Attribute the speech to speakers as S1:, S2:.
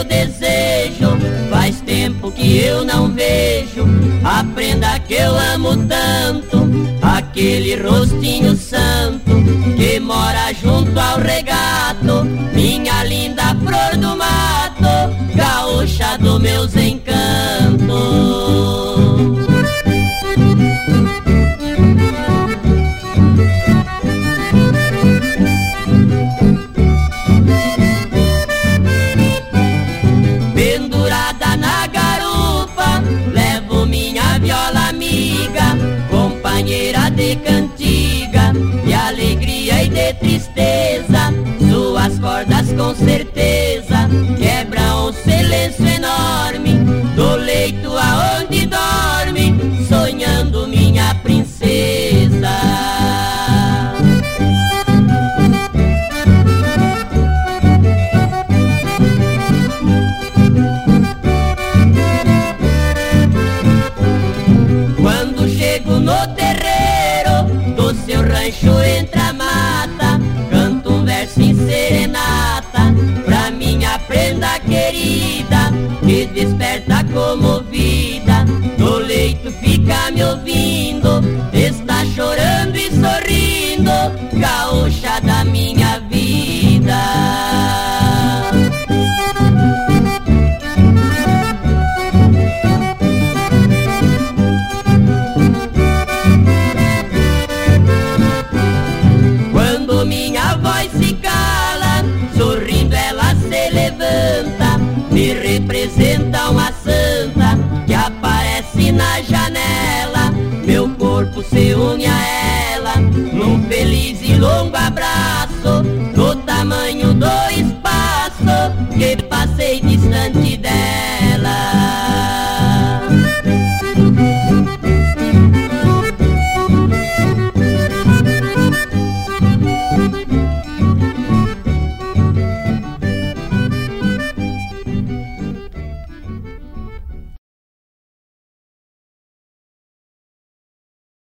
S1: meu desejo, faz tempo que eu não vejo a prenda que eu amo tanto, aquele rostinho santo que mora junto ao regato, minha linda flor do mato, gaúcha dos meus encantos. Pendurada na garupa, levo minha viola amiga, companheira de cantiga, de alegria e de tristeza, suas cordas com certeza quebram um silêncio enorme, do leito aonde dorme, sonhando minha princesa. Quando chego no terreiro do seu rancho entre a mata, canto um verso em serenata pra minha prenda querida, que desperta comovida, no leito fica me ouvindo, está chorando e sorrindo, gaúcha da minha